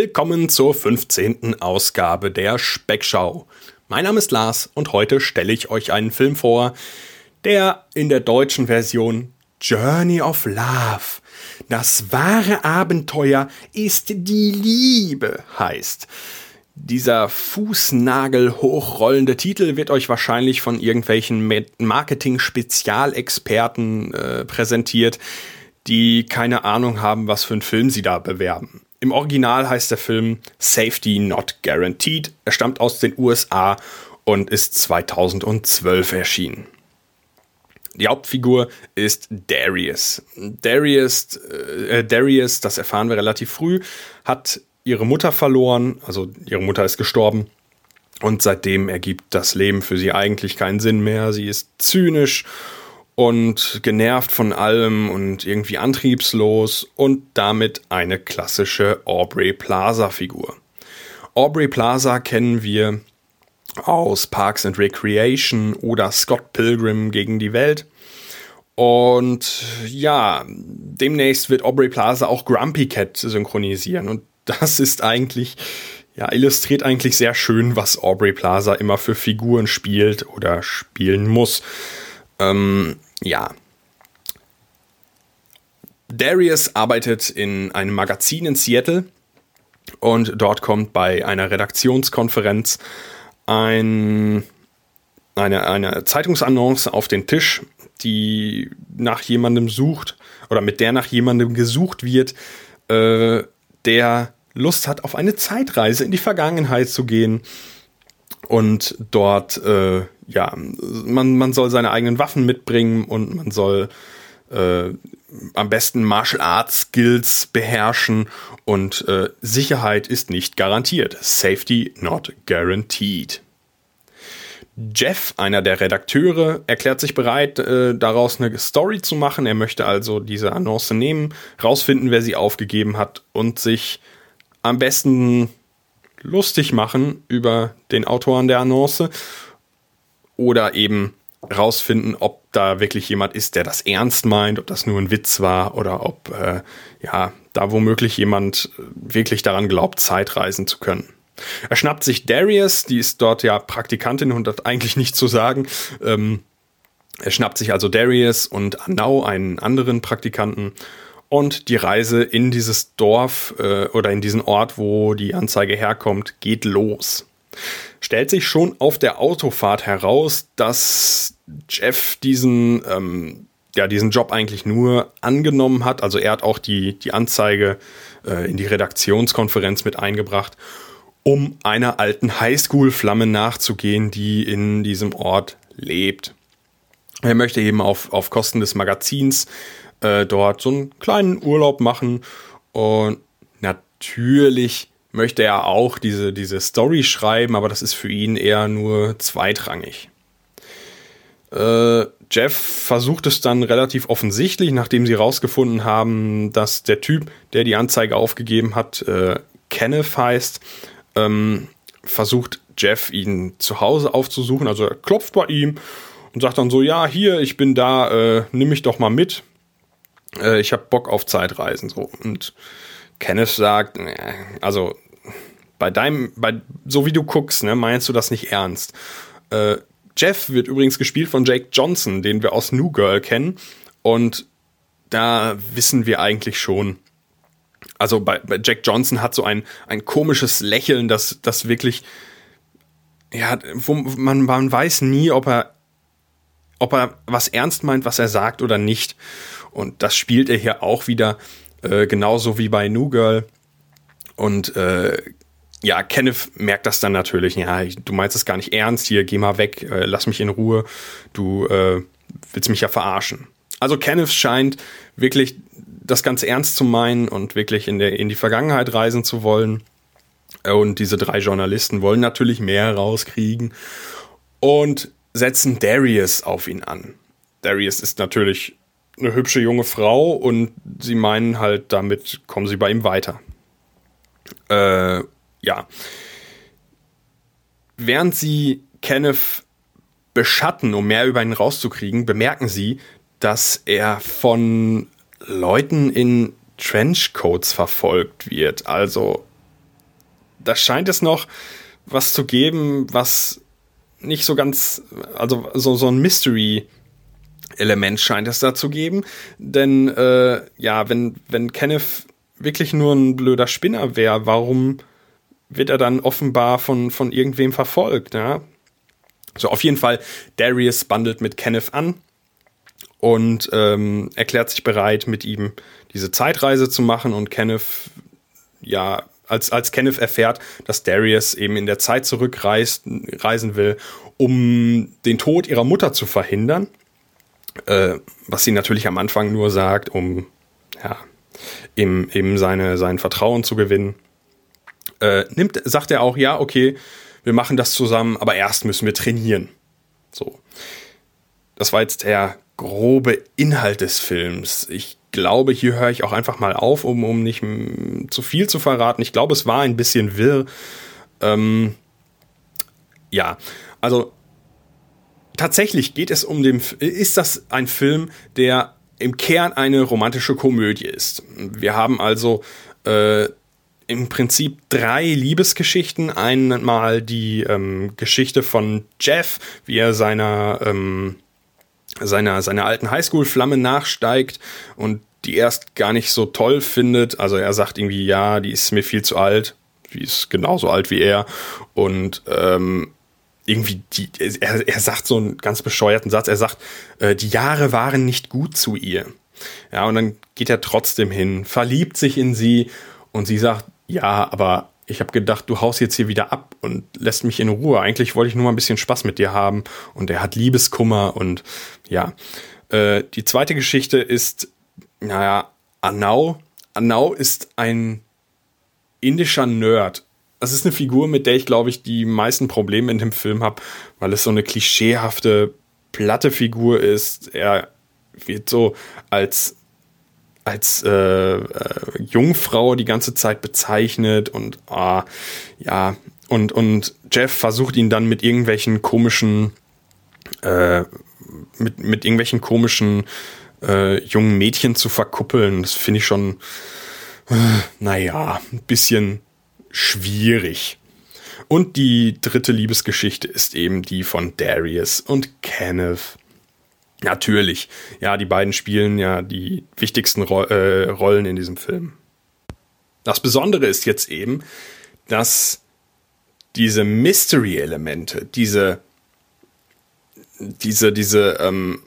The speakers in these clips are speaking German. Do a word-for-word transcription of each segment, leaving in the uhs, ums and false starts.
Willkommen zur fünfzehnten Ausgabe der Speckschau. Mein Name ist Lars und heute stelle ich euch einen Film vor, der in der deutschen Version Journey of Love, das wahre Abenteuer ist die Liebe heißt. Dieser fußnagelhochrollende Titel wird euch wahrscheinlich von irgendwelchen Marketing-Spezialexperten äh, präsentiert, die keine Ahnung haben, was für einen Film sie da bewerben. Im Original heißt der Film Safety Not Guaranteed. Er stammt aus den U S A und ist zweitausendzwölf erschienen. Die Hauptfigur ist Darius. Darius, äh, Darius, das erfahren wir relativ früh, hat ihre Mutter verloren, also ihre Mutter ist gestorben. Und seitdem ergibt das Leben für sie eigentlich keinen Sinn mehr. Sie ist zynisch und genervt von allem und irgendwie antriebslos und damit eine klassische Aubrey Plaza-Figur. Aubrey Plaza kennen wir aus Parks and Recreation oder Scott Pilgrim gegen die Welt. Und ja, demnächst wird Aubrey Plaza auch Grumpy Cat synchronisieren. Und das ist eigentlich, ja, illustriert eigentlich sehr schön, was Aubrey Plaza immer für Figuren spielt oder spielen muss. Ähm, ja. Darius arbeitet in einem Magazin in Seattle und dort kommt bei einer Redaktionskonferenz ein, eine, eine Zeitungsannonce auf den Tisch, die nach jemandem sucht oder mit der nach jemandem gesucht wird, äh, der Lust hat, auf eine Zeitreise in die Vergangenheit zu gehen. Und dort, äh, ja, man, man soll seine eigenen Waffen mitbringen und man soll äh, am besten Martial Arts Skills beherrschen und äh, Sicherheit ist nicht garantiert. Safety not guaranteed. Jeff, einer der Redakteure, erklärt sich bereit, äh, daraus eine Story zu machen. Er möchte also diese Annonce nehmen, rausfinden, wer sie aufgegeben hat und sich am besten lustig machen über den Autoren der Annonce oder eben rausfinden, ob da wirklich jemand ist, der das ernst meint, ob das nur ein Witz war oder ob äh, ja da womöglich jemand wirklich daran glaubt, Zeitreisen zu können. Er schnappt sich Darius, die ist dort ja Praktikantin und hat eigentlich nichts zu sagen. Ähm, er schnappt sich also Darius und Anau, einen anderen Praktikanten, und die Reise in dieses Dorf äh, oder in diesen Ort, wo die Anzeige herkommt, geht los. Stellt sich schon auf der Autofahrt heraus, dass Jeff diesen, ähm, ja, diesen Job eigentlich nur angenommen hat. Also er hat auch die, die Anzeige äh, in die Redaktionskonferenz mit eingebracht, um einer alten Highschool-Flamme nachzugehen, die in diesem Ort lebt. Er möchte eben auf, auf Kosten des Magazins äh, dort so einen kleinen Urlaub machen und natürlich möchte er auch diese, diese Story schreiben, aber das ist für ihn eher nur zweitrangig. Äh, Jeff versucht es dann relativ offensichtlich, nachdem sie rausgefunden haben, dass der Typ, der die Anzeige aufgegeben hat, äh, Kenneth heißt, ähm, versucht Jeff ihn zu Hause aufzusuchen. Also er klopft bei ihm und sagt dann so, ja, hier, ich bin da, äh, nimm mich doch mal mit. Äh, ich hab Bock auf Zeitreisen. So. Und Kenneth sagt, äh, also bei deinem, bei so wie du guckst, ne, meinst du das nicht ernst. Äh, Jeff wird übrigens gespielt von Jake Johnson, den wir aus New Girl kennen. Und da wissen wir eigentlich schon, also bei, bei Jack Johnson hat so ein, ein komisches Lächeln, das, das wirklich, ja, wo man, man weiß nie, ob er, ob er was ernst meint, was er sagt oder nicht. Und das spielt er hier auch wieder, äh, genauso wie bei New Girl. Und äh, ja, Kenneth merkt das dann natürlich, ja, ich, du meinst es gar nicht ernst, hier, geh mal weg, äh, lass mich in Ruhe, du äh, willst mich ja verarschen. Also Kenneth scheint wirklich das ganz ernst zu meinen und wirklich in, der, in die Vergangenheit reisen zu wollen. Und diese drei Journalisten wollen natürlich mehr rauskriegen und setzen Darius auf ihn an. Darius ist natürlich eine hübsche junge Frau und sie meinen halt, damit kommen sie bei ihm weiter. Äh, ja. Während sie Kenneth beschatten, um mehr über ihn rauszukriegen, bemerken sie, dass er von Leuten in Trenchcoats verfolgt wird. Also da scheint es noch was zu geben, was nicht so ganz, also so, so ein Mystery-Element scheint es da zu geben. Denn, äh, ja, wenn, wenn Kenneth wirklich nur ein blöder Spinner wäre, warum wird er dann offenbar von, von irgendwem verfolgt, ja? So, auf jeden Fall, Darius bandelt mit Kenneth an und ähm, erklärt sich bereit, mit ihm diese Zeitreise zu machen. Und Kenneth, ja, als, als Kenneth erfährt, dass Darius eben in der Zeit zurückreisen will, um den Tod ihrer Mutter zu verhindern, äh, was sie natürlich am Anfang nur sagt, um ja, eben, eben seine, sein Vertrauen zu gewinnen, äh, nimmt, sagt er auch, ja, okay, wir machen das zusammen, aber erst müssen wir trainieren. So. Das war jetzt der grobe Inhalt des Films. Ich glaube, hier höre ich auch einfach mal auf, um, um nicht m- zu viel zu verraten. Ich glaube, es war ein bisschen wirr. Ähm, ja, also tatsächlich geht es um den, ist das ein Film, der im Kern eine romantische Komödie ist. Wir haben also äh, im Prinzip drei Liebesgeschichten. Einmal die ähm, Geschichte von Jeff, wie er seiner, ähm, seiner, seiner alten Highschool-Flamme nachsteigt und die erst gar nicht so toll findet. Also er sagt irgendwie, ja, die ist mir viel zu alt. Die ist genauso alt wie er. Und ähm, irgendwie, die, er, er sagt so einen ganz bescheuerten Satz. Er sagt, äh, die Jahre waren nicht gut zu ihr. Ja, und dann geht er trotzdem hin, verliebt sich in sie und sie sagt, ja, aber ich habe gedacht, du haust jetzt hier wieder ab und lässt mich in Ruhe. Eigentlich wollte ich nur mal ein bisschen Spaß mit dir haben. Und er hat Liebeskummer und ja. Äh, die zweite Geschichte ist, naja, Anau. Anau ist ein indischer Nerd. Das ist eine Figur, mit der ich, glaube ich, die meisten Probleme in dem Film habe, weil es so eine klischeehafte, platte Figur ist. Er wird so als als äh, äh, Jungfrau die ganze Zeit bezeichnet und ah, ja, und, und Jeff versucht ihn dann mit irgendwelchen komischen äh, mit, mit irgendwelchen komischen äh, jungen Mädchen zu verkuppeln. Das finde ich schon äh, naja, ein bisschen schwierig. Und die dritte Liebesgeschichte ist eben die von Darius und Kenneth. Natürlich, ja, die beiden spielen ja die wichtigsten Ro- äh, Rollen in diesem Film. Das Besondere ist jetzt eben, dass diese Mystery-Elemente, diese, diese, diese, ähm,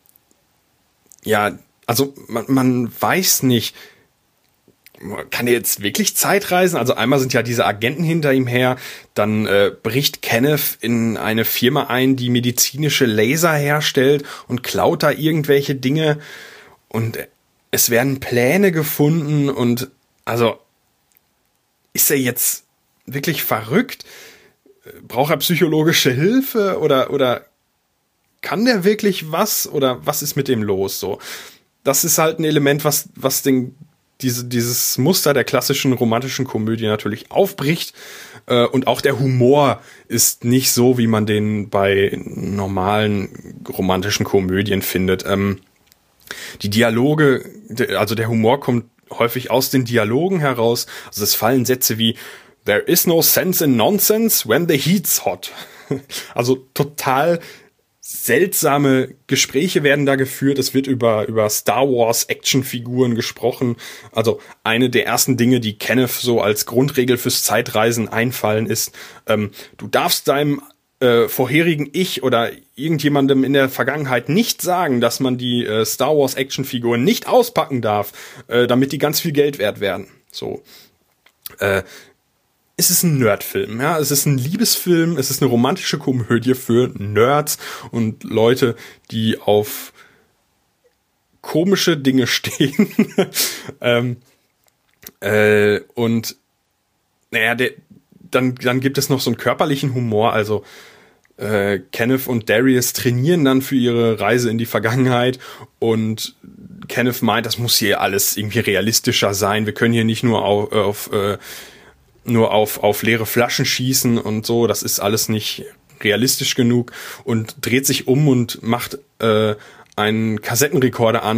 ja, also man, man weiß nicht, kann er jetzt wirklich Zeitreisen? Also einmal sind ja diese Agenten hinter ihm her, dann äh, bricht Kenneth in eine Firma ein, die medizinische Laser herstellt und klaut da irgendwelche Dinge und es werden Pläne gefunden und also ist er jetzt wirklich verrückt? Braucht er psychologische Hilfe oder, oder kann der wirklich was oder was ist mit dem los? So, das ist halt ein Element, was, was den Diese, dieses Muster der klassischen romantischen Komödie natürlich aufbricht. Äh, und auch der Humor ist nicht so, wie man den bei normalen romantischen Komödien findet. Ähm, die Dialoge, also der Humor kommt häufig aus den Dialogen heraus. Also es fallen Sätze wie "There is no sense in nonsense when the heat's hot." Also total seltsame Gespräche werden da geführt. Es wird über, über Star Wars Actionfiguren gesprochen. Also eine der ersten Dinge, die Kenneth so als Grundregel fürs Zeitreisen einfallen, ist, ähm, du darfst deinem äh, vorherigen Ich oder irgendjemandem in der Vergangenheit nicht sagen, dass man die äh, Star Wars Actionfiguren nicht auspacken darf, äh, damit die ganz viel Geld wert werden. So. Äh, Es ist ein Nerdfilm, ja. Es ist ein Liebesfilm, es ist eine romantische Komödie für Nerds und Leute, die auf komische Dinge stehen. ähm, äh, und naja, der, dann, dann gibt es noch so einen körperlichen Humor, also äh, Kenneth und Darius trainieren dann für ihre Reise in die Vergangenheit und Kenneth meint, das muss hier alles irgendwie realistischer sein. Wir können hier nicht nur auf, auf äh, nur auf, auf leere Flaschen schießen und so, das ist alles nicht realistisch genug und dreht sich um und macht äh, einen Kassettenrekorder an,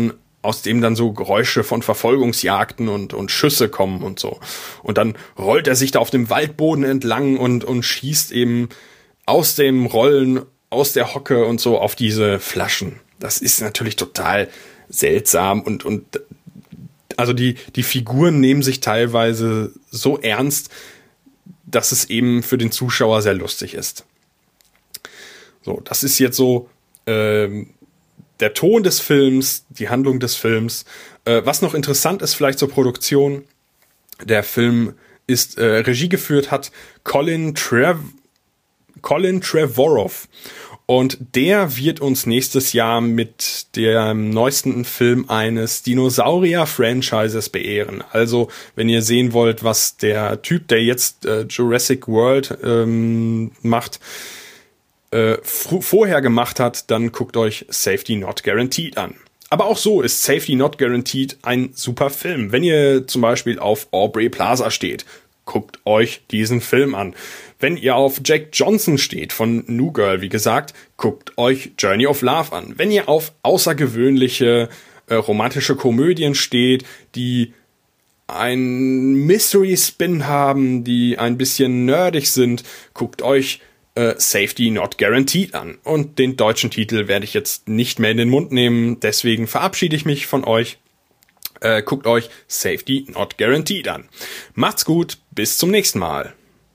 aus dem dann so Geräusche von Verfolgungsjagden und, und Schüsse kommen und so. Und dann rollt er sich da auf dem Waldboden entlang und, und schießt eben aus dem Rollen, aus der Hocke und so auf diese Flaschen. Das ist natürlich total seltsam und, und also die, die Figuren nehmen sich teilweise so ernst, dass es eben für den Zuschauer sehr lustig ist. So, das ist jetzt so ähm, der Ton des Films, die Handlung des Films. Äh, was noch interessant ist vielleicht zur Produktion, der Film ist äh, Regie geführt hat Colin Trev Colin Trevorrow. Und der wird uns nächstes Jahr mit dem neuesten Film eines Dinosaurier-Franchises beehren. Also, wenn ihr sehen wollt, was der Typ, der jetzt äh, Jurassic World ähm, macht, äh, f- vorher gemacht hat, dann guckt euch Safety Not Guaranteed an. Aber auch so ist Safety Not Guaranteed ein super Film. Wenn ihr zum Beispiel auf Aubrey Plaza steht, guckt euch diesen Film an. Wenn ihr auf Jack Johnson steht von New Girl, wie gesagt, guckt euch Journey of Love an. Wenn ihr auf außergewöhnliche äh, romantische Komödien steht, die einen Mystery-Spin haben, die ein bisschen nerdig sind, guckt euch äh, Safety Not Guaranteed an. Und den deutschen Titel werde ich jetzt nicht mehr in den Mund nehmen, deswegen verabschiede ich mich von euch. Äh, guckt euch Safety Not Guaranteed an. Macht's gut, bis zum nächsten Mal.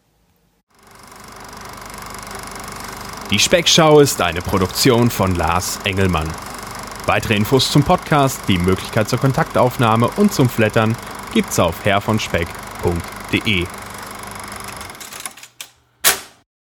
Die Speckschau ist eine Produktion von Lars Engelmann. Weitere Infos zum Podcast, die Möglichkeit zur Kontaktaufnahme und zum Flattern gibt's auf herr von speck punkt de.